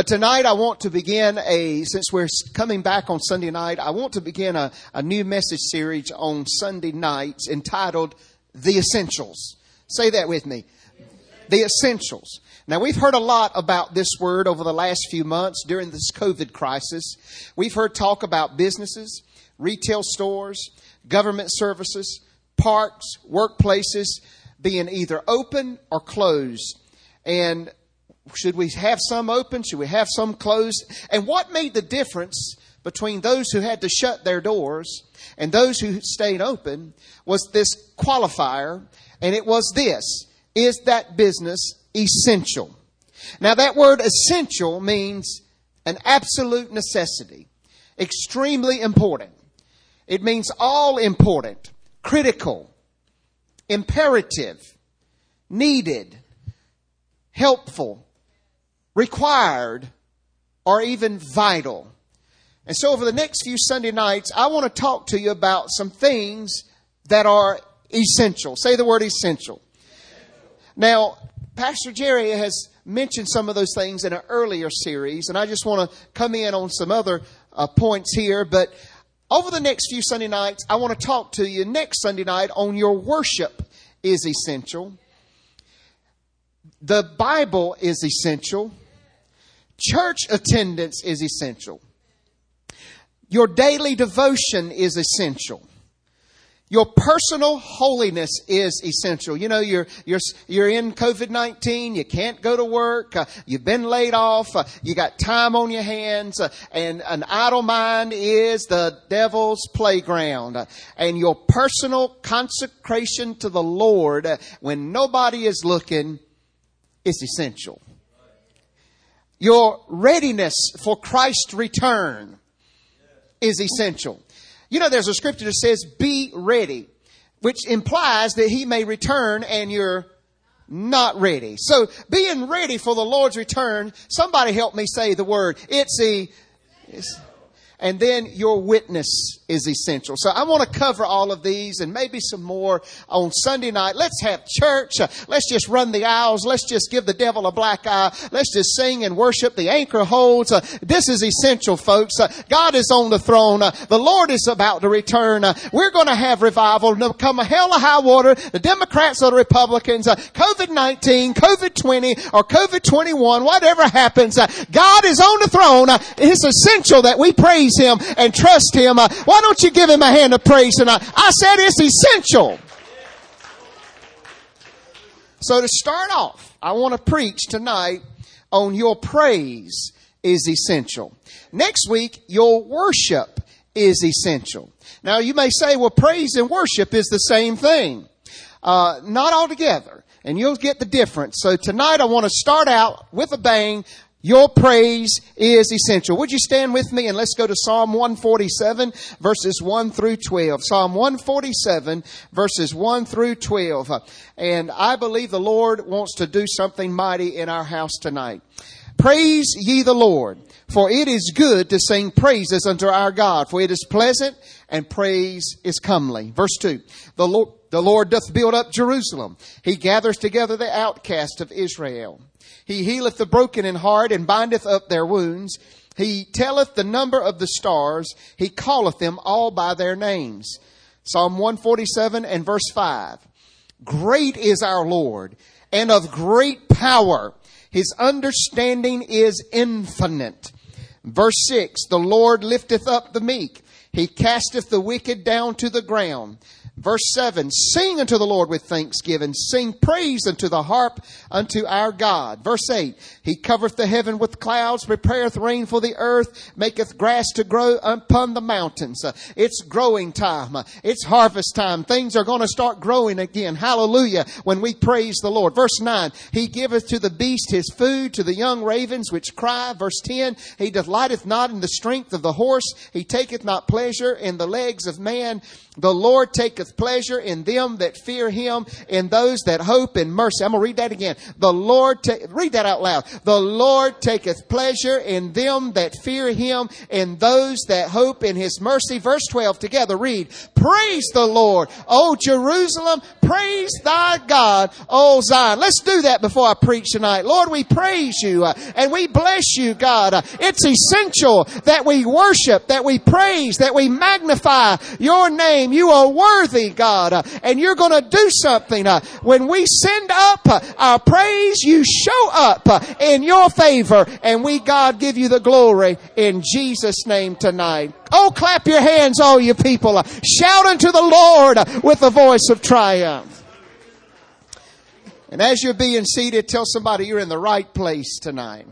Tonight I want to begin since we're coming back on Sunday night, I want to begin a new message series on Sunday nights entitled The Essentials. Say that with me. The Essentials. Now, we've heard a lot about this word over the last few months during this COVID crisis. We've heard talk about businesses, retail stores, government services, parks, workplaces being either open or closed. And should we have some open? Should we have some closed? And what made the difference between those who had to shut their doors and those who stayed open was this qualifier, and it was this: is that business essential? Now, that word essential means an absolute necessity, extremely important. It means all important, critical, imperative, needed, helpful, required, or even vital. And so over the next few Sunday nights, I want to talk to you about some things that are essential. Say the word essential. Now, Pastor Jerry has mentioned some of those things in an earlier series, and I just want to come in on some other points here. But over the next few Sunday nights, I want to talk to you next Sunday night on your worship is essential. The Bible is essential. Church attendance is essential. Your daily devotion is essential. Your personal holiness is essential. You know, you're in COVID-19. You can't go to work. You've been laid off. You got time on your hands. And an idle mind is the devil's playground. And your personal consecration to the Lord when nobody is looking is essential. Your readiness for Christ's return is essential. You know, there's a scripture that says, be ready, which implies that he may return and you're not ready. So being ready for the Lord's return, somebody help me say the word. And then your witness is essential. So I want to cover all of these and maybe some more on Sunday night. Let's have church. Let's just run the aisles. Let's just give the devil a black eye. Let's just sing and worship. The anchor holds. This is essential, folks. God is on the throne. The Lord is about to return. We're going to have revival. No come hell or high water. The Democrats or the Republicans. COVID-19, COVID-20, or COVID-21, whatever happens. God is on the throne. It's essential that we praise him and trust him. Why don't you give him a hand of praise tonight? I said it's essential. So to start off, I want to preach tonight on your praise is essential. Next week, your worship is essential. Now you may say, well, praise and worship is the same thing. Not altogether. And you'll get the difference. So tonight I want to start out with a bang. Your praise is essential. Would you stand with me and let's go to Psalm 147 verses 1 through 12. Psalm 147 verses 1 through 12. And I believe the Lord wants to do something mighty in our house tonight. Praise ye the Lord, for it is good to sing praises unto our God, for it is pleasant and praise is comely. Verse 2. The Lord doth build up Jerusalem. He gathers together the outcast of Israel. He healeth the broken in heart and bindeth up their wounds. He telleth the number of the stars. He calleth them all by their names. Psalm 147 and verse 5. Great is our Lord, and of great power. His understanding is infinite. Verse 6. The Lord lifteth up the meek. He casteth the wicked down to the ground. Verse 7, sing unto the Lord with thanksgiving. Sing praise unto the harp unto our God. Verse 8, he covereth the heaven with clouds, prepareth rain for the earth, maketh grass to grow upon the mountains. It's growing time. It's harvest time. Things are going to start growing again. Hallelujah. When we praise the Lord. Verse 9, he giveth to the beast his food, to the young ravens which cry. Verse 10, he delighteth not in the strength of the horse. He taketh not pleasure in the legs of man. The Lord taketh taketh pleasure in them that fear him, in those that hope in mercy. I'm going to read that again. Read that out loud. The Lord taketh pleasure in them that fear him, in those that hope in his mercy. Verse 12 together, read. Praise the Lord, O Jerusalem. Praise thy God, O Zion. Let's do that before I preach tonight. Lord, we praise you and we bless you, God. It's essential that we worship, that we praise, that we magnify your name. You are worthy, God, and you're going to do something. When we send up our praise, you show up in your favor, and we, God, give you the glory in Jesus' name tonight. Oh, clap your hands, all you people. Shout unto the Lord with a voice of triumph. And as you're being seated, tell somebody you're in the right place tonight.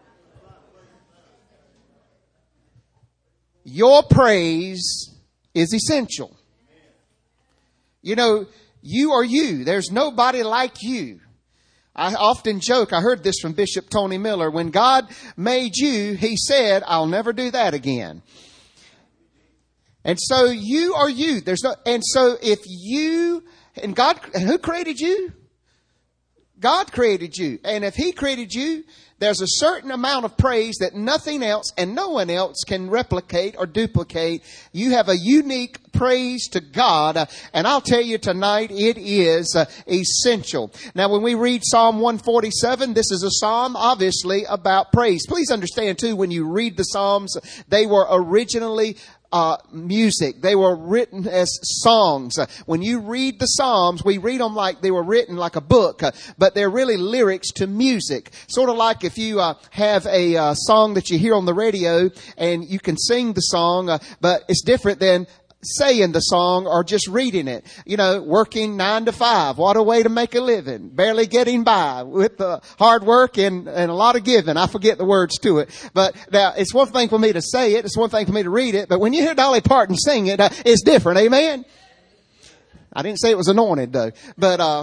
Your praise is essential. You know, you are you. There's nobody like you. I often joke, I heard this from Bishop Tony Miller. When God made you, he said, I'll never do that again. And so you are you. And so if you, and who created you? God created you. And if he created you, there's a certain amount of praise that nothing else and no one else can replicate or duplicate. You have a unique praise to God. And I'll tell you tonight, it is essential. Now, when we read Psalm 147, this is a psalm obviously about praise. Please understand too, when you read the Psalms, they were originally music. They were written as songs. When you read the Psalms, we read them like they were written like a book, but they're really lyrics to music. Sort of like if you have a song that you hear on the radio and you can sing the song, but it's different than saying the song or just reading it. You know, working 9 to 5. What a way to make a living. Barely getting by with hard work and a lot of giving. I forget the words to it. But now, it's one thing for me to say it. It's one thing for me to read it. But when you hear Dolly Parton sing it, it's different. Amen? I didn't say it was anointed though. But,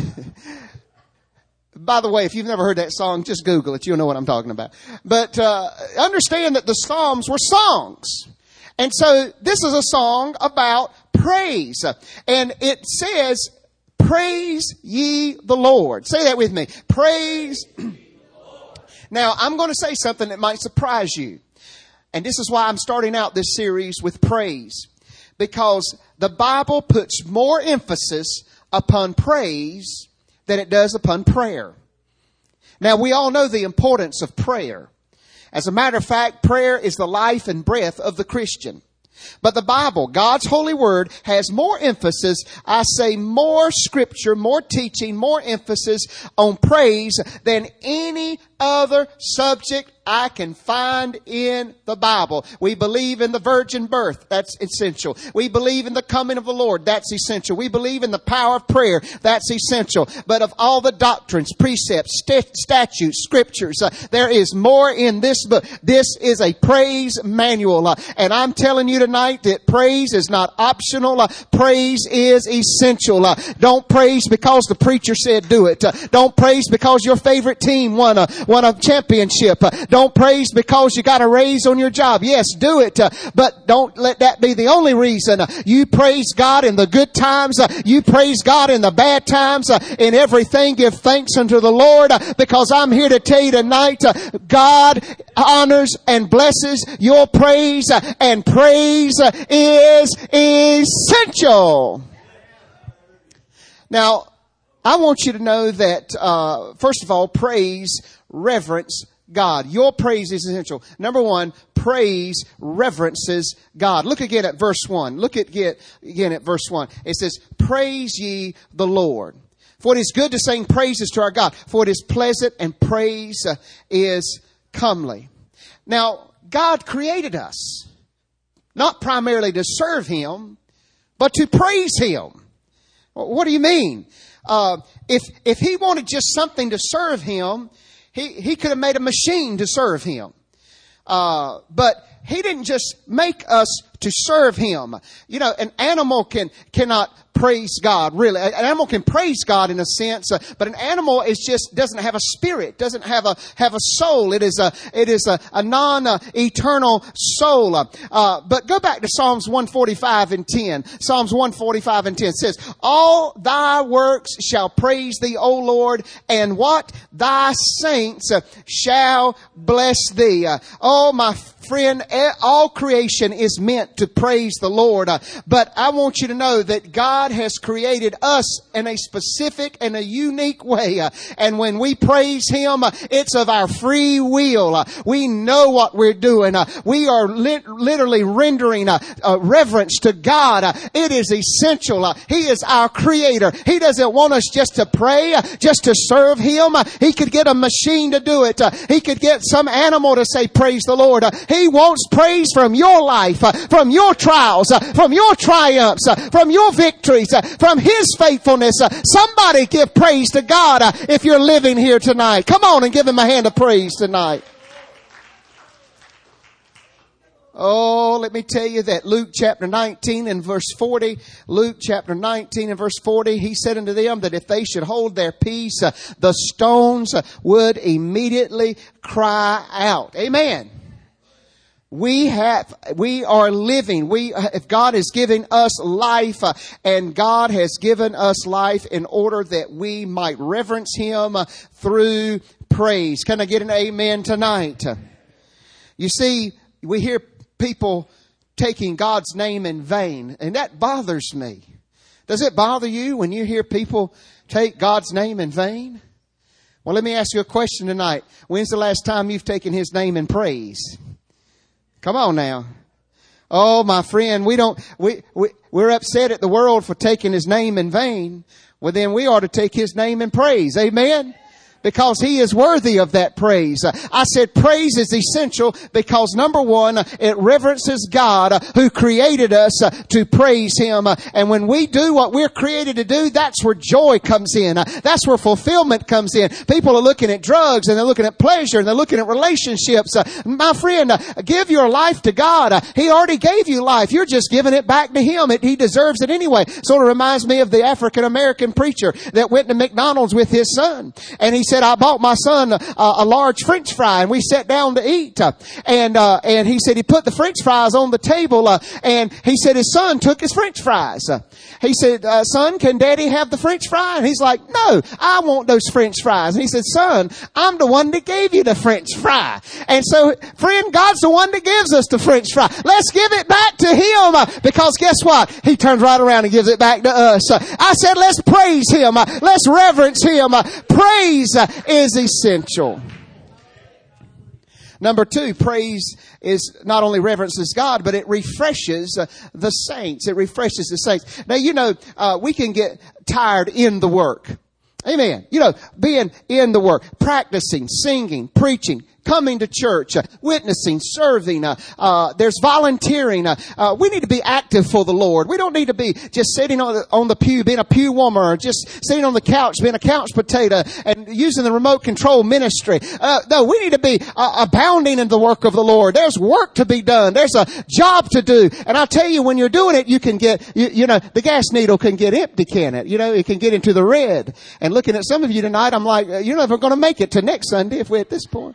by the way, if you've never heard that song, just Google it. You'll know what I'm talking about. But, understand that the Psalms were songs. And so this is a song about praise. And it says, praise ye the Lord. Say that with me. Praise. Now, I'm going to say something that might surprise you. And this is why I'm starting out this series with praise. Because the Bible puts more emphasis upon praise than it does upon prayer. Now, we all know the importance of prayer. As a matter of fact, prayer is the life and breath of the Christian. But the Bible, God's holy word, has more emphasis, I say more scripture, more teaching, more emphasis on praise than any other subject I can find in the Bible. We believe in the virgin birth. That's essential. We believe in the coming of the Lord. That's essential. We believe in the power of prayer. That's essential. But of all the doctrines, precepts, statutes, scriptures, there is more in this book. This is a praise manual. And I'm telling you tonight that praise is not optional. Praise is essential. Don't praise because the preacher said do it. Don't praise because your favorite team won a championship. Don't praise because you got a raise on your job. Yes, do it. But don't let that be the only reason. You praise God in the good times. You praise God in the bad times. In everything, give thanks unto the Lord, because I'm here to tell you tonight, God honors and blesses your praise, and praise is essential. Now, I want you to know that, first of all, praise, reverence God. Your praise is essential. Number one, praise reverences God. Look again at verse 1. Look again at verse 1. It says, praise ye the Lord. For it is good to sing praises to our God, for it is pleasant and praise is comely. Now, God created us, not primarily to serve Him, but to praise Him. What do you mean? If He wanted just something to serve Him, He could have made a machine to serve Him. But He didn't just make us to serve Him. You know, an animal cannot praise God, really. An animal can praise God in a sense, but an animal doesn't have a spirit, doesn't have a soul. It is a non-eternal soul. But go back to Psalms 145 and 10. Psalms 145 and 10 says, all thy works shall praise thee, O Lord, and what? Thy saints shall bless thee. Oh, my friend, all creation is meant to praise the Lord. But I want you to know that God has created us in a specific and a unique way. And when we praise Him, it's of our free will. We know what we're doing. We are literally rendering reverence to God. It is essential. He is our Creator. He doesn't want us just to pray, just to serve Him. He could get a machine to do it. He could get some animal to say, praise the Lord. He wants praise from your life, from your trials, from your triumphs, from your victories, from His faithfulness. Somebody give praise to God if you're living here tonight. Come on and give Him a hand of praise tonight. Oh, let me tell you that Luke chapter 19 and verse 40, Luke chapter 19 and verse 40, He said unto them that if they should hold their peace, the stones would immediately cry out. Amen. We are living. If God is giving us life, and God has given us life in order that we might reverence Him through praise. Can I get an amen tonight? You see, we hear people taking God's name in vain, and that bothers me. Does it bother you when you hear people take God's name in vain? Well, let me ask you a question tonight. When's the last time you've taken His name in praise? Come on now. Oh, my friend, we're upset at the world for taking His name in vain. Well, then we ought to take His name in praise. Amen? Because He is worthy of that praise. I said praise is essential because number one, it reverences God who created us to praise Him. And when we do what we're created to do, that's where joy comes in. That's where fulfillment comes in. People are looking at drugs and they're looking at pleasure and they're looking at relationships. My friend, give your life to God. He already gave you life. You're just giving it back to Him. He deserves it anyway. Sort of reminds me of the African American preacher that went to McDonald's with his son. And he said, I bought my son a large French fry, and we sat down to eat. And he said he put the French fries on the table, and he said his son took his French fries. He said, son, can Daddy have the French fry? And he's like, no, I want those French fries. And he said, son, I'm the one that gave you the French fry. And so, friend, God's the one that gives us the French fry. Let's give it back to Him, because guess what? He turns right around and gives it back to us. I said, let's praise Him. Let's reverence Him. Praise is essential. Number two, praise is not only reverences God, but it refreshes the saints. It refreshes the saints. Now, you know, we can get tired in the work. Amen. You know, being in the work, practicing, singing, preaching, coming to church, witnessing, serving, there's volunteering. We need to be active for the Lord. We don't need to be just sitting on the pew, being a pew warmer, or just sitting on the couch, being a couch potato, and using the remote control ministry. No, we need to be abounding in the work of the Lord. There's work to be done. There's a job to do. And I'll tell you, when you're doing it, you can get, you know, the gas needle can get empty, can it? You know, it can get into the red. And looking at some of you tonight, I'm like, you're never going to make it to next Sunday if we're at this point.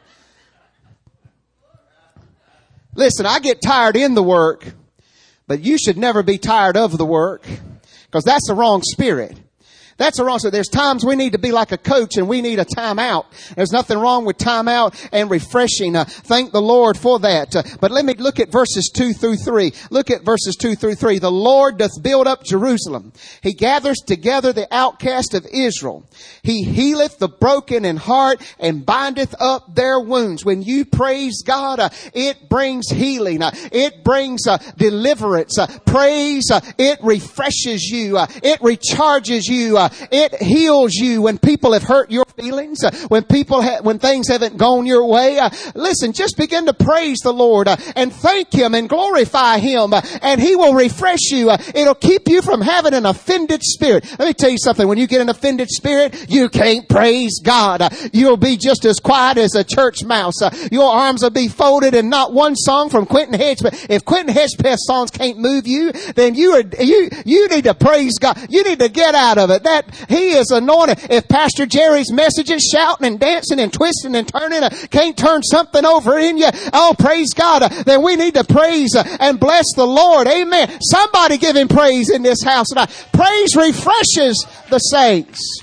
Listen, I get tired in the work, but you should never be tired of the work, because that's the wrong spirit. That's the wrong spirit. There's times we need to be like a coach and we need a timeout. There's nothing wrong with timeout and refreshing. Thank the Lord for that. But let me look at verses 2 through 3. Look at verses 2 through 3. The Lord doth build up Jerusalem. He gathers together the outcast of Israel. He healeth the broken in heart and bindeth up their wounds. When you praise God, it brings healing. It brings deliverance. Praise, it refreshes you. It recharges you. It heals you when people have hurt your feelings, when things haven't gone your way. Listen, just begin to praise the Lord and thank Him and glorify Him, and He will refresh you. It'll keep you from having an offended spirit. Let me tell you something. When you get an offended spirit, you can't praise God. You'll be just as quiet as a church mouse. Your arms will be folded, and not one song from Quentin Hedgepeth. If Quentin Hedgepeth's songs can't move you, then you need to praise God. You need to get out of it. That He is anointed. If Pastor Jerry's messages, shouting and dancing and twisting and turning, can't turn something over in you, oh, praise God, then we need to praise and bless the Lord. Amen. Somebody give Him praise in this house tonight. Praise refreshes the saints.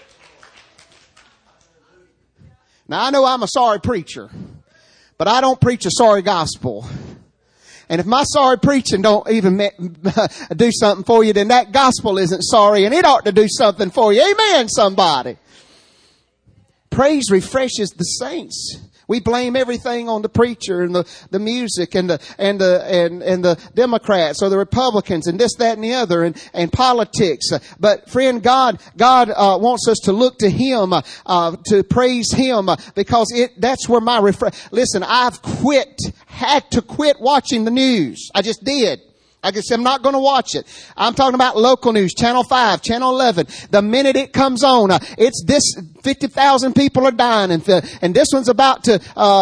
Now, I know I'm a sorry preacher, but I don't preach a sorry gospel. And if my sorry preaching don't even do something for you, then that gospel isn't sorry, and it ought to do something for you. Amen, somebody. Praise refreshes the saints. We blame everything on the preacher and the music and the Democrats or the Republicans and this, that, and the other and politics. But friend, God wants us to look to Him, to praise Him, because that's where my listen, I've had to quit watching the news. I just did. I guess I'm not going to watch it. I'm talking about local news, Channel 5, Channel 11. The minute it comes on, it's this 50,000 people are dying, and this one's about to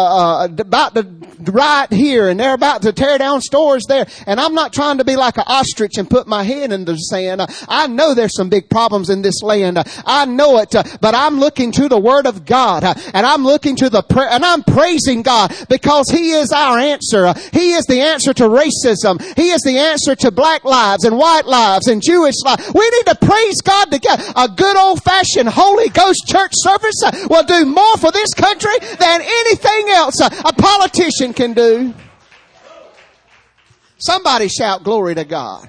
riot here, and they're about to tear down stores there. And I'm not trying to be like an ostrich and put my head in the sand. I know there's some big problems in this land. I know it, but I'm looking to the Word of God, and I'm looking to and I'm praising God because He is our answer. He is the answer to racism. He is the answer to black lives and white lives and Jewish lives. We need to praise God together. A good old-fashioned Holy Ghost church service will do more for this country than anything else a politician can do. Somebody shout glory to God.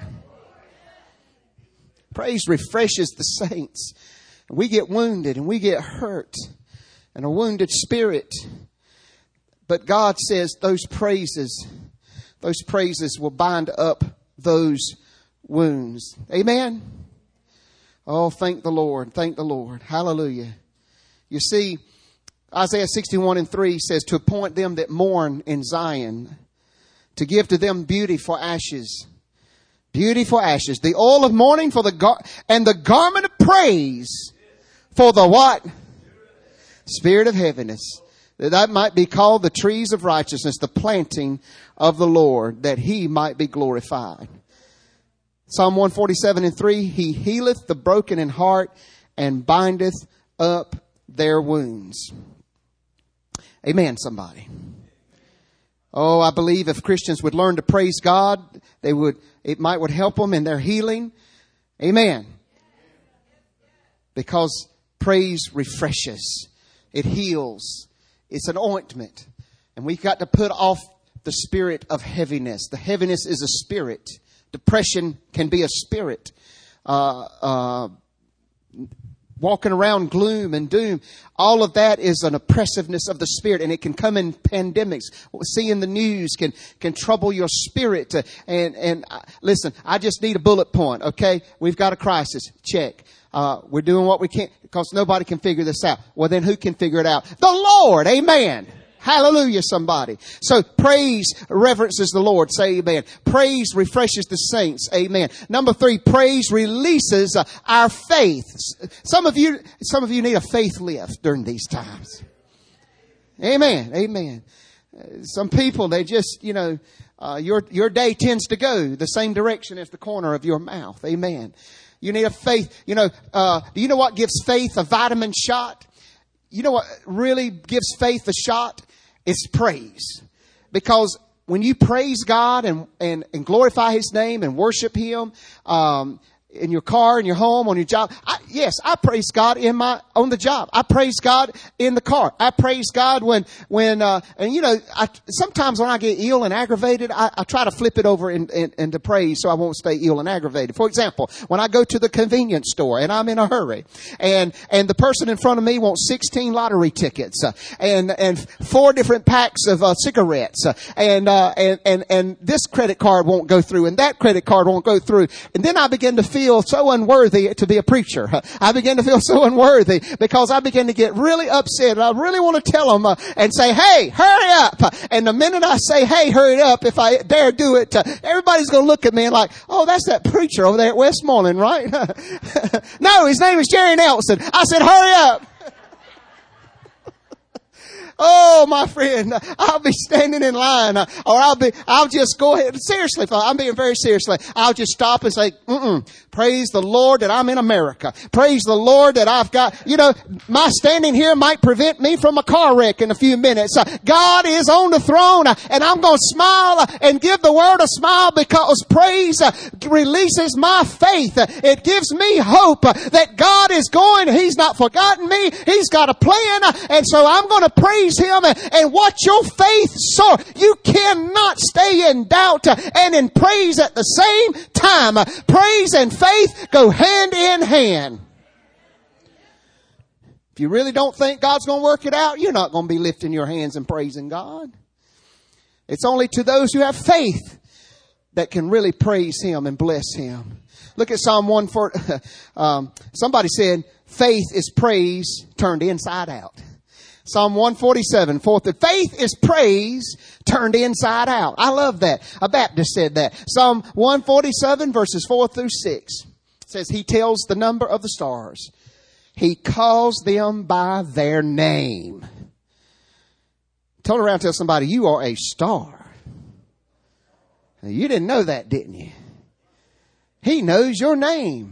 Praise refreshes the saints. We get wounded and we get hurt and a wounded spirit. But God says those praises will bind up those wounds. Amen. Oh, thank the Lord. Thank the Lord. Hallelujah. You see, Isaiah 61:3 says, to appoint them that mourn in Zion, to give to them beauty for ashes. Beauty for ashes. The oil of mourning for and the garment of praise for the what? Spirit of heaviness. That might be called the trees of righteousness, the planting of the Lord, that He might be glorified. Psalm 147:3, He healeth the broken in heart and bindeth up their wounds. Amen, somebody. Oh, I believe if Christians would learn to praise God, it might help them in their healing. Amen. Because praise refreshes. It heals. It's an ointment. And we've got to put off the spirit of heaviness. The heaviness is a spirit. Depression can be a spirit. Walking around gloom and doom. All of that is an oppressiveness of the spirit, and it can come in pandemics. Seeing the news can trouble your spirit. And listen, I just need a bullet point, okay? We've got a crisis. Check. We're doing what we can because nobody can figure this out. Well, then who can figure it out? The Lord. Amen. Hallelujah, somebody. So praise reverences the Lord. Say amen. Praise refreshes the saints. Amen. Number 3, praise releases our faith. Some of you need a faith lift during these times. Amen. Amen. Some people, they just, your day tends to go the same direction as the corner of your mouth. Amen. You need a faith. Do you know what gives faith a vitamin shot? You know what really gives faith a shot? It's praise. Because when you praise God and glorify His name and worship Him, in your car, in your home, on your job. I praise God on the job. I praise God in the car. I praise God sometimes when I get ill and aggravated, I try to flip it over into praise so I won't stay ill and aggravated. For example, when I go to the convenience store and I'm in a hurry and the person in front of me wants 16 lottery tickets, and 4 different packs of cigarettes, and this credit card won't go through and that credit card won't go through. And then I begin to feel feel so unworthy to be a preacher. I began to feel so unworthy because I began to get really upset. I really want to tell them and say, hey, hurry up. And the minute I say, hey, hurry up, if I dare do it, everybody's going to look at me and like, oh, that's that preacher over there at Westmoreland, right? No, his name is Jerry Nelson. I said, hurry up. Oh, my friend, I'll be standing in line, or I'll just go ahead. Seriously, I'm being very seriously. I'll just stop and say, praise the Lord that I'm in America. Praise the Lord that I've got, my standing here might prevent me from a car wreck in a few minutes. God is on the throne, and I'm going to smile and give the world a smile because praise releases my faith. It gives me hope that God is He's not forgotten me. He's got a plan, and so I'm going to praise Him and watch your faith soar. You cannot stay in doubt and in praise at the same time. Praise and faith go hand in hand. If you really don't think God's going to work it out, you're not going to be lifting your hands and praising God. It's only to those who have faith that can really praise Him and bless Him. Look at Psalm 140. Somebody said, faith is praise turned inside out. Psalm 147, faith is praise turned inside out. I love that. A Baptist said that. Psalm 147 verses 4 through 6 says, He tells the number of the stars. He calls them by their name. Turn around and tell somebody, you are a star. You didn't know that, didn't you? He knows your name.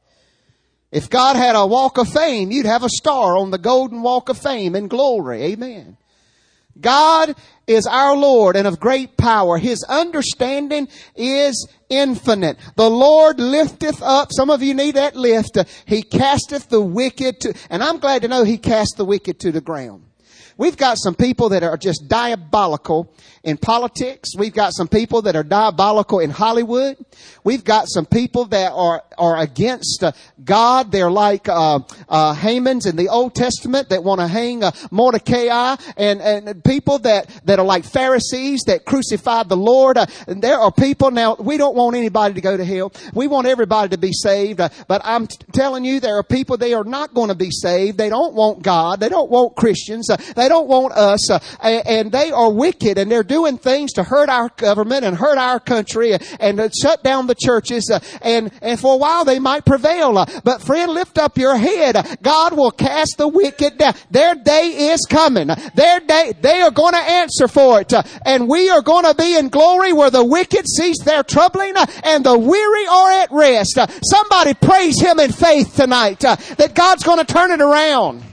If God had a walk of fame, you'd have a star on the golden walk of fame in glory. Amen. God is our Lord and of great power. His understanding is infinite. The Lord lifteth up. Some of you need that lift. He casteth the wicked to, and I'm glad to know He cast the wicked to the ground. We've got some people that are just diabolical in politics. We've got some people that are diabolical in Hollywood. We've got some people that are against God. They're like Hamans in the Old Testament that want to hang Mordecai, and people that are like Pharisees that crucified the Lord. And there are people, now we don't want anybody to go to hell. We want everybody to be saved. But I'm telling you, there are people, they are not going to be saved. They don't want God. They don't want Christians. They don't want us. And they are wicked, and they're doing things to hurt our government and hurt our country and to shut down the churches. And for a while they might prevail. But friend, lift up your head. God will cast the wicked down. Their day is coming. Their day, they are going to answer for it. And we are going to be in glory where the wicked cease their troubling and the weary are at rest. Somebody praise Him in faith tonight that God's going to turn it around.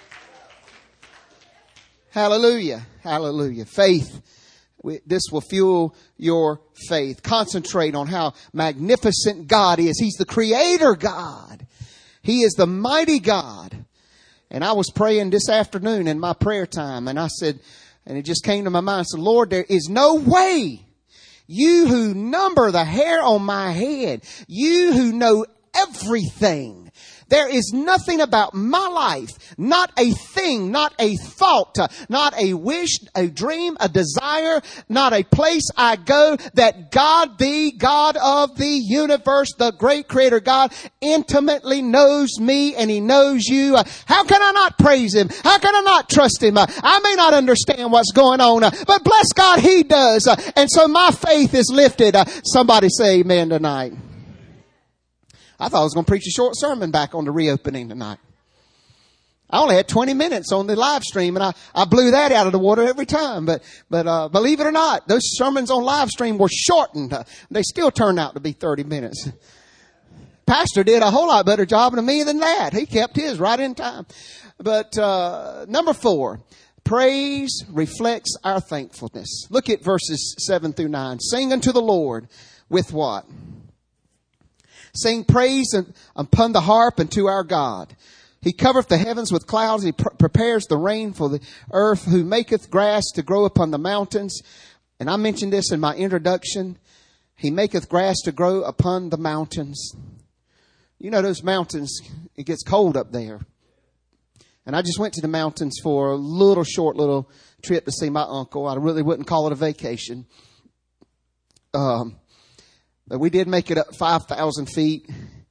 Hallelujah. Hallelujah. Faith. This will fuel your faith. Concentrate on how magnificent God is. He's the creator God. He is the mighty God. And I was praying this afternoon in my prayer time, and I said, and it just came to my mind, I said, Lord, there is no way, you who number the hair on my head, you who know everything, there is nothing about my life, not a thing, not a thought, not a wish, a dream, a desire, not a place I go that God, the God of the universe, the great creator God, intimately knows me and He knows you. How can I not praise Him? How can I not trust Him? I may not understand what's going on, but bless God, He does. And so my faith is lifted. Somebody say amen tonight. I thought I was going to preach a short sermon back on the reopening tonight. I only had 20 minutes on the live stream, and I blew that out of the water every time. But believe it or not, those sermons on live stream were shortened. They still turned out to be 30 minutes. Pastor did a whole lot better job than me than that. He kept his right in time. But number 4, praise reflects our thankfulness. Look at verses 7 through 9. Sing unto the Lord with what? Sing praise upon the harp unto our God. He covereth the heavens with clouds. He prepares the rain for the earth, who maketh grass to grow upon the mountains. And I mentioned this in my introduction. He maketh grass to grow upon the mountains. You know those mountains, it gets cold up there. And I just went to the mountains for a short little trip to see my uncle. I really wouldn't call it a vacation. But we did make it up 5,000 feet.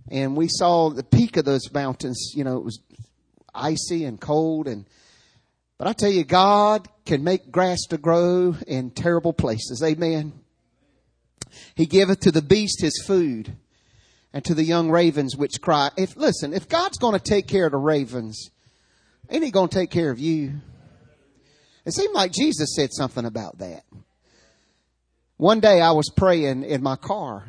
And we saw the peak of those mountains. You know, it was icy and cold. But I tell you, God can make grass to grow in terrible places. Amen. He giveth to the beast his food, and to the young ravens which cry. If God's going to take care of the ravens, ain't he going to take care of you? It seemed like Jesus said something about that. One day I was praying in my car.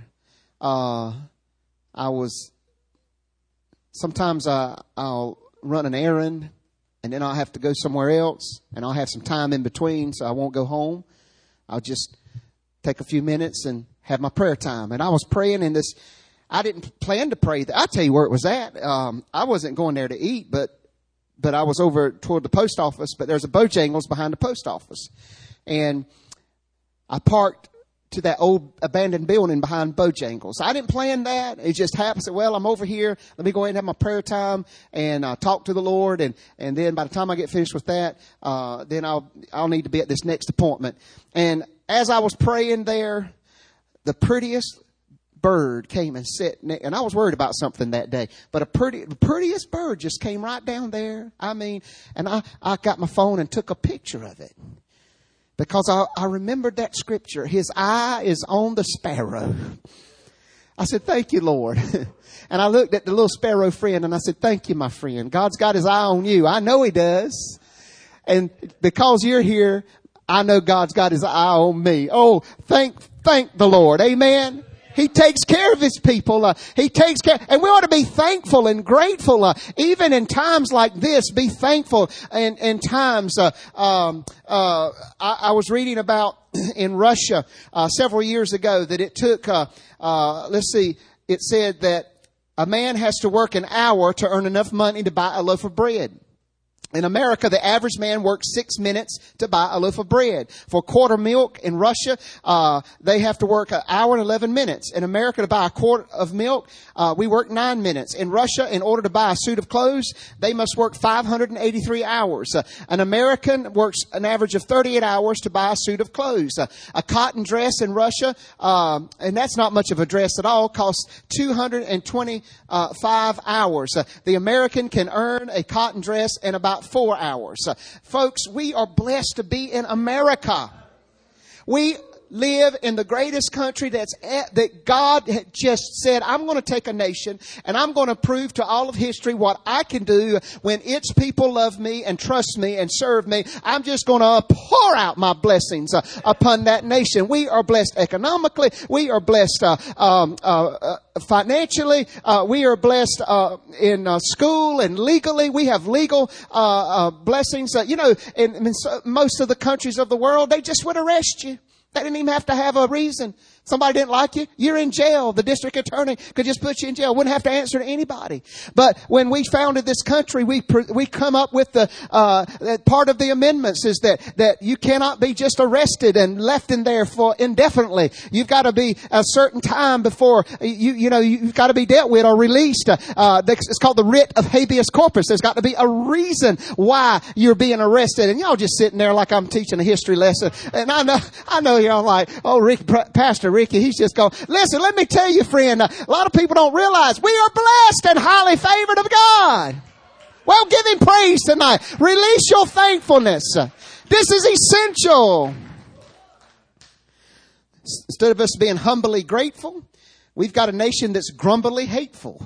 Sometimes I'll run an errand, and then I'll have to go somewhere else, and I'll have some time in between, so I won't go home. I'll just take a few minutes and have my prayer time. And I was praying in this. I didn't plan to pray. I'll tell you where it was at. I wasn't going there to eat, but I was over toward the post office. But there's a Bojangles behind the post office, and I parked to that old abandoned building behind Bojangles. I didn't plan that. It just happened. I said, well, I'm over here. Let me go ahead and have my prayer time and talk to the Lord. And then by the time I get finished with that, then I'll need to be at this next appointment. And as I was praying there, the prettiest bird came and sat next, and I was worried about something that day, but the prettiest bird just came right down there. I mean, and I got my phone and took a picture of it. Because I remembered that scripture. His eye is on the sparrow. I said, thank you, Lord. And I looked at the little sparrow friend and I said, thank you, my friend. God's got his eye on you. I know he does. And because you're here, I know God's got his eye on me. Oh, thank the Lord. Amen. He takes care of his people. He takes care. And we ought to be thankful and grateful. Even in times like this, be thankful. And in times, I was reading about in Russia, several years ago that it took, it said that a man has to work an hour to earn enough money to buy a loaf of bread. In America, the average man works 6 minutes to buy a loaf of bread. For a quart of milk in Russia, they have to work an hour and 11 minutes. In America, to buy a quart of milk, we work 9 minutes. In Russia, in order to buy a suit of clothes, they must work 583 hours. An American works an average of 38 hours to buy a suit of clothes. A cotton dress in Russia, and that's not much of a dress at all, costs 225 hours. The American can earn a cotton dress in about 4 hours. Folks, we are blessed to be in America. We live in the greatest country that God had just said, I'm going to take a nation and I'm going to prove to all of history what I can do when its people love me and trust me and serve me. I'm just going to pour out my blessings upon that nation. We are blessed economically. We are blessed financially. We are blessed in school and legally. We have legal blessings. In most of the countries of the world, they just would arrest you. They didn't even have to have a reason. Somebody didn't like you, you're in jail. The district attorney could just put you in jail. Wouldn't have to answer to anybody. But when we founded this country, we come up with the part of the amendments is that you cannot be just arrested and left in there for indefinitely. You've got to be a certain time before you've got to be dealt with or released. It's called the writ of habeas corpus. There's got to be a reason why you're being arrested. And y'all just sitting there like I'm teaching a history lesson. And I know y'all like, oh, Pastor Ricky, he's just going, listen, let me tell you, friend, a lot of people don't realize we are blessed and highly favored of God. Well, give him praise tonight. Release your thankfulness. This is essential. Instead of us being humbly grateful, we've got a nation that's grumbly hateful.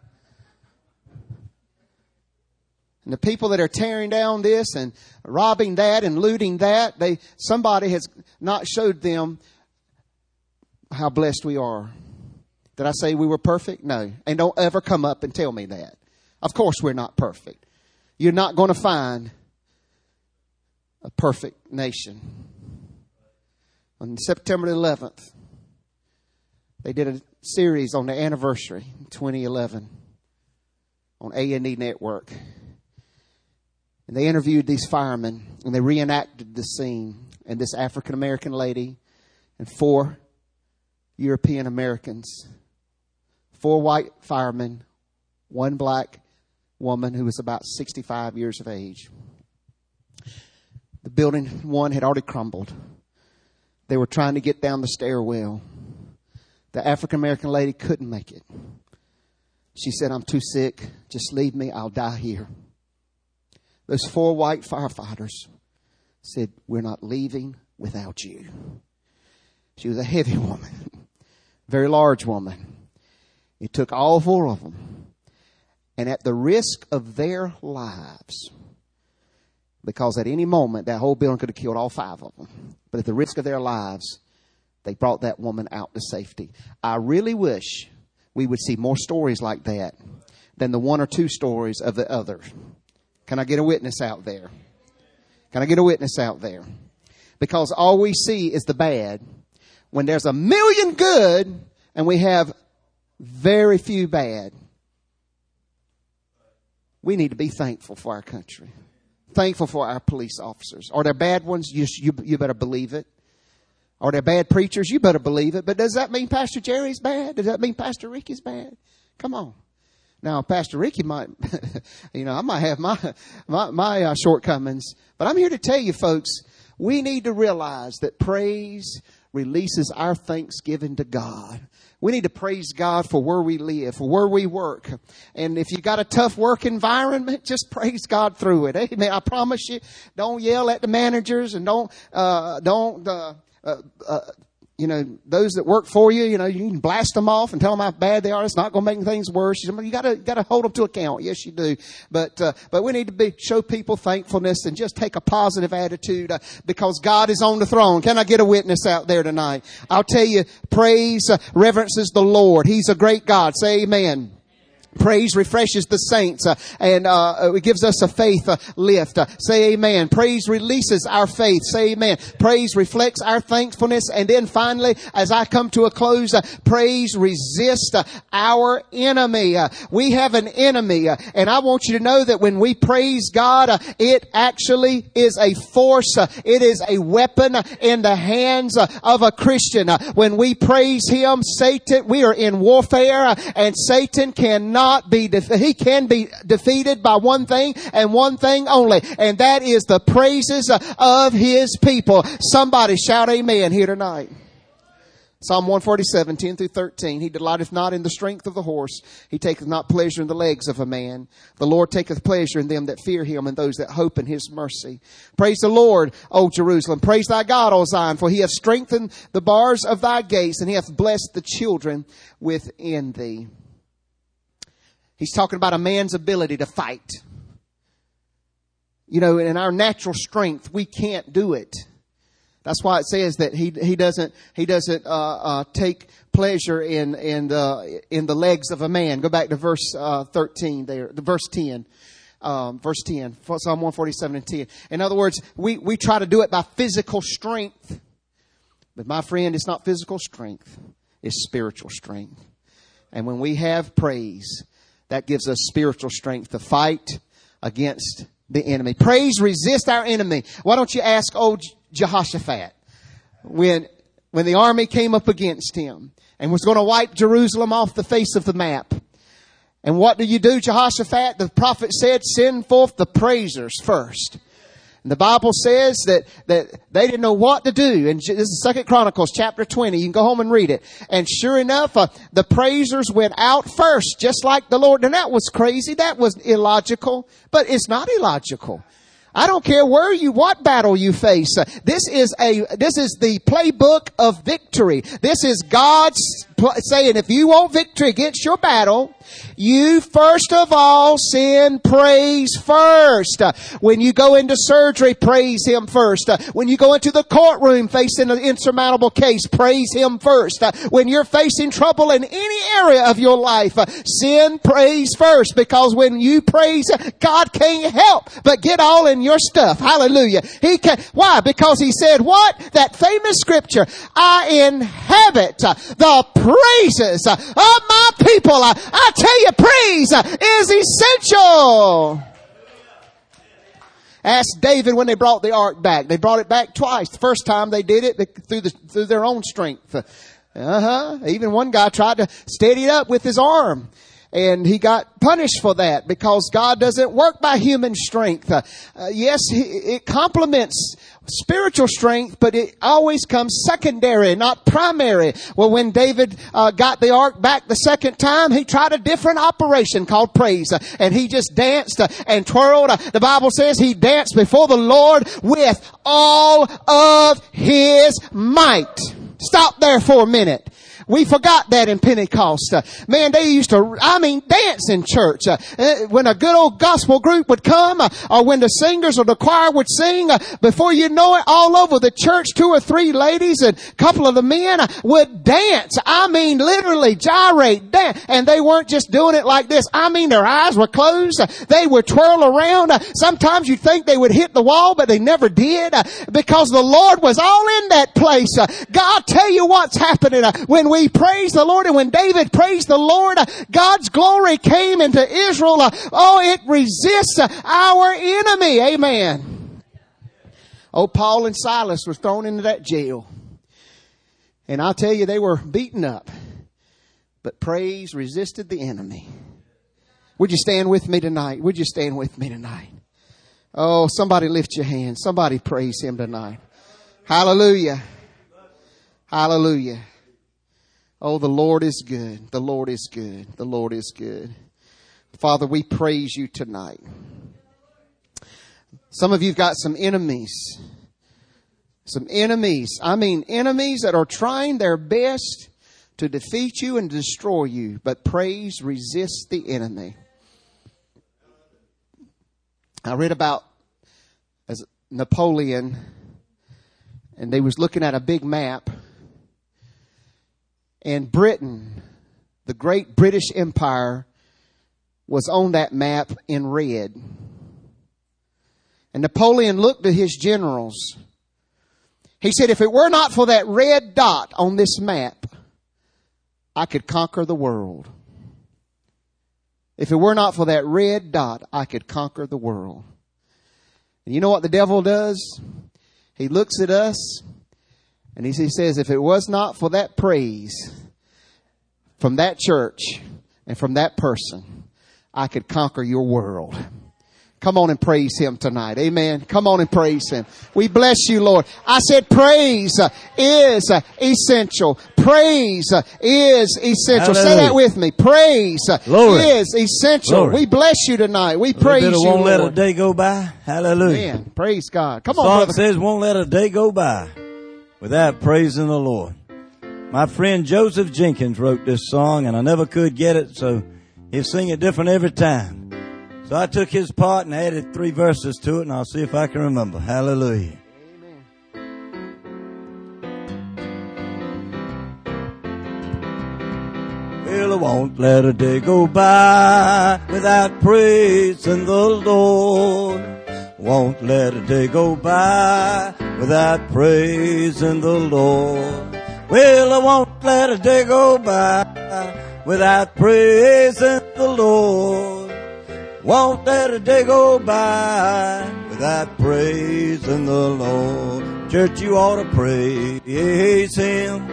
And the people that are tearing down this and robbing that and looting that, somebody has not showed them how blessed we are. Did I say we were perfect? No. And don't ever come up and tell me that. Of course we're not perfect. You're not going to find a perfect nation. On September 11th, they did a series on the anniversary, 2011, on A&E Network. And they interviewed these firemen, and they reenacted the scene. And this African-American lady and 4 European Americans, 4 white firemen, 1 black woman who was about 65 years of age. The building 1 had already crumbled. They were trying to get down the stairwell. The African-American lady couldn't make it. She said, I'm too sick. Just leave me. I'll die here. Those 4 white firefighters said, we're not leaving without you. She was a heavy woman, very large woman. It took all 4 of them. And at the risk of their lives, because at any moment that whole building could have killed all 5 of them. But at the risk of their lives, they brought that woman out to safety. I really wish we would see more stories like that than the 1 or 2 stories of the other. Can I get a witness out there? Can I get a witness out there? Because all we see is the bad. When there's 1 million good and we have very few bad, we need to be thankful for our country. Thankful for our police officers. Are there bad ones? You better believe it. Are there bad preachers? You better believe it. But does that mean Pastor Jerry's bad? Does that mean Pastor Ricky's bad? Come on. Now, Pastor Ricky might, I might have my shortcomings. But I'm here to tell you, folks, we need to realize that praise releases our thanksgiving to God. We need to praise God for where we live, for where we work. And if you got a tough work environment, just praise God through it. Amen. I promise you, don't yell at the managers and don't those that work for you, you can blast them off and tell them how bad they are. It's not going to make things worse. You got to hold them to account. Yes, you do. But we need to show people thankfulness and just take a positive attitude because God is on the throne. Can I get a witness out there tonight? I'll tell you, praise reverences the Lord. He's a great God. Say amen. Praise refreshes the saints and it gives us a faith lift. Say amen. Praise releases our faith. Say amen. Praise reflects our thankfulness. And then finally, as I come to a close, praise resists our enemy. We have an enemy. And I want you to know that when we praise God, it actually is a force. It is a weapon in the hands of a Christian. When we praise Him, Satan, we are in warfare and Satan cannot he can be defeated by one thing and one thing only, and that is the praises of His people. Somebody shout amen here tonight. Psalm 147, 10 through 13. He delighteth not in the strength of the horse. He taketh not pleasure in the legs of a man. The Lord taketh pleasure in them that fear Him and those that hope in His mercy. Praise the Lord, O Jerusalem. Praise thy God, O Zion, for He hath strengthened the bars of thy gates, and He hath blessed the children within thee. He's talking about a man's ability to fight. In our natural strength, we can't do it. That's why it says that he doesn't take pleasure in the legs of a man. Go back to verse 13 there, verse 10. Verse 10, Psalm 147 and 10. In other words, we try to do it by physical strength. But my friend, it's not physical strength. It's spiritual strength. And when we have praise, that gives us spiritual strength to fight against the enemy. Praise resists our enemy. Why don't you ask old Jehoshaphat when the army came up against him and was going to wipe Jerusalem off the face of the map? And what do you do, Jehoshaphat? The prophet said, send forth the praisers first. And the Bible says that they didn't know what to do. And this is 2 Chronicles chapter 20. You can go home and read it. And sure enough, the praisers went out first, just like the Lord. And that was crazy. That was illogical. But it's not illogical. I don't care what battle you face. This is the playbook of victory. This is God's saying, if you want victory against your battle, you first of all send praise first. When you go into surgery, praise Him first. When you go into the courtroom facing an insurmountable case, praise Him first. When you're facing trouble in any area of your life, send praise first. Because when you praise, God can't help but get all in your stuff. Hallelujah. He can. Why? Because He said what? That famous scripture, I inhabit the praises of my people. I tell you, praise is essential. Ask David when they brought the ark back. They brought it back twice. The first time they did it through their own strength. Even one guy tried to steady it up with his arm. And he got punished for that because God doesn't work by human strength. Yes, it complements spiritual strength, but it always comes secondary, not primary. Well, when David got the ark back the second time, he tried a different operation called praise. And he just danced and twirled. The Bible says he danced before the Lord with all of his might. Stop there for a minute. We forgot that in Pentecost. Man, they used to, dance in church. When a good old gospel group would come, or when the singers or the choir would sing, before you know it, all over the church, 2 or 3 ladies and a couple of the men would dance. Literally gyrate, dance. And they weren't just doing it like this. their eyes were closed. They would twirl around. Sometimes you'd think they would hit the wall, but they never did, because the Lord was all in that place. God, tell you what's happening when we praise the Lord, and when David praised the Lord, God's glory came into Israel. It resists our enemy. Amen. Paul and Silas were thrown into that jail. And I'll tell you, they were beaten up. But praise resisted the enemy. Would you stand with me tonight? Would you stand with me tonight? Oh, somebody lift your hand. Somebody praise him tonight. Hallelujah. Hallelujah. Oh, the Lord is good. The Lord is good. The Lord is good. Father, we praise you tonight. Some of you've got some enemies. Some enemies. Enemies that are trying their best to defeat you and destroy you. But praise resists the enemy. I read about Napoleon, and they was looking at a big map. And Britain, the great British Empire, was on that map in red. And Napoleon looked at his generals. He said, if it were not for that red dot on this map, I could conquer the world. If it were not for that red dot, I could conquer the world. And you know what the devil does? He looks at us and he says, if it was not for that praise from that church and from that person, I could conquer your world. Come on and praise him tonight. Amen. Come on and praise him. We bless you, Lord. I said praise is essential. Praise is essential. Hallelujah. Say that with me. Praise Glory. Is essential. Glory. We bless you tonight. We praise you, won't Lord. Let a day go by. Hallelujah. Amen. Praise God. Come on, brother. It says won't let a day go by without praising the Lord. My friend Joseph Jenkins wrote this song, and I never could get it, so he'll sing it different every time. So I took his part and added 3 verses to it, and I'll see if I can remember. Hallelujah. Amen. Well, I won't let a day go by without praising the Lord. Won't let a day go by without praising the Lord. Well, I won't let a day go by without praising the Lord. Won't let a day go by without praising the Lord. Church, you ought to praise him.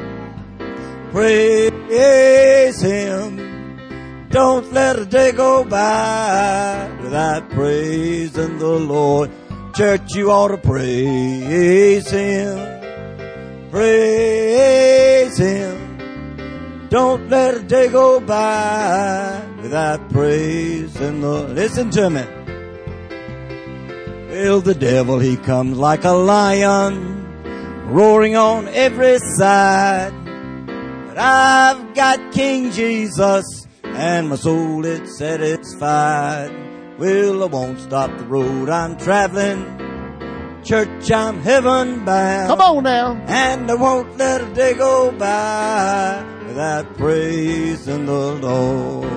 Praise him. Don't let a day go by without praising the Lord. Church, you ought to praise him. Praise him. Don't let a day go by without praising the... Listen to me. Well, the devil, he comes like a lion, roaring on every side. But I've got King Jesus, and my soul is satisfied. Well, I won't stop the road I'm traveling. Church, I'm heaven bound. Come on now. And I won't let a day go by without praising the Lord.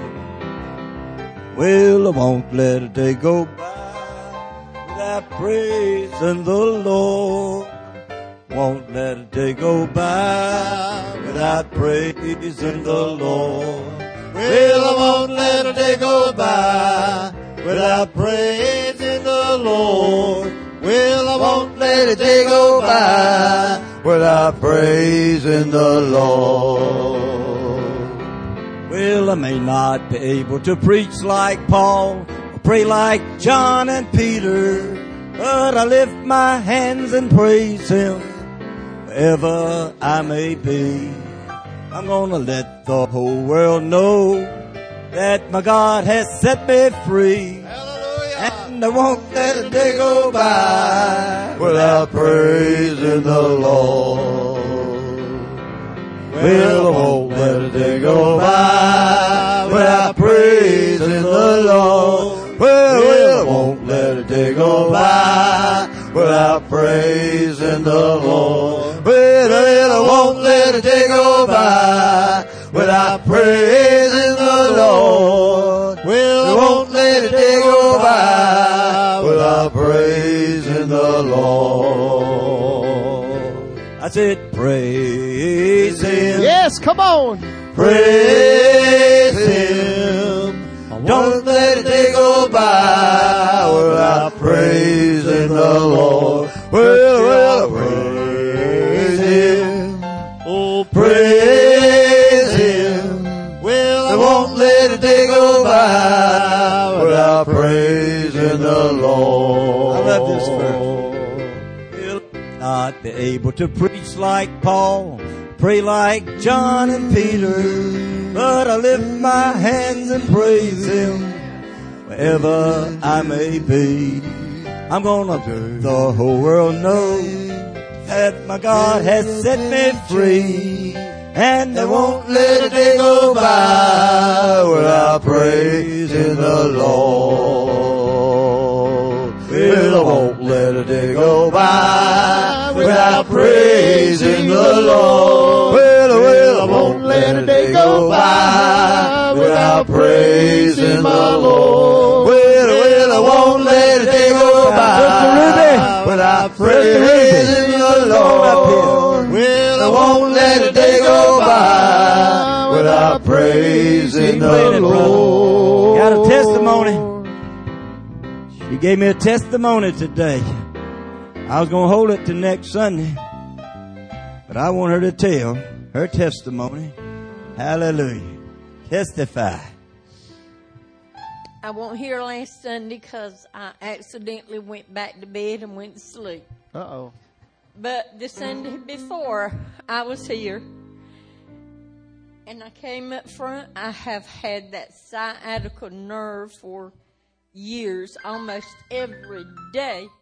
Well, I won't let a day go by without praising the Lord. Won't let a day go by without praising the Lord. Well, I won't let a day go by without praising the Lord. Well, I won't let a day go by without praising the Lord. Well, I may not be able to preach like Paul or pray like John and Peter, but I lift my hands and praise Him wherever I may be. I'm gonna let the whole world know that my God has set me free. Hallelujah. And I won't let a day go by without praising the Lord. Well, I won't let a day go by without praising the Lord. Well, I won't let a day go by without praising the Lord. Well, I won't let a day go by without praising the Lord. Well, I won't let a day go by without praising the Lord. I said, praise Him. Yes, come on. Praise Him. Don't let a day go by without praising the Lord. Well, praise Him. Oh, praise Him. Well, I won't let a day go by without praising the Lord. I love this verse. Will not be able to preach like Paul, pray like John and Peter, but I lift my hands and praise Him wherever I may be. I'm gonna let the whole world know that my God has set me free, and I won't let a day go by without praising the Lord. Well, I won't let a day go by without praising the Lord. Well, I won't let a day go by without praising my Lord. Well, I won't let a day go by without praising the Lord. Well, I won't let a day go by without praising the Lord. Got a testimony. She gave me a testimony today. I was going to hold it to next Sunday, but I want her to tell her testimony. Hallelujah. Testify. I wasn't here last Sunday because I accidentally went back to bed and went to sleep. Uh-oh. But the Sunday before, I was here, and I came up front. I have had that sciatica nerve for years, almost every day.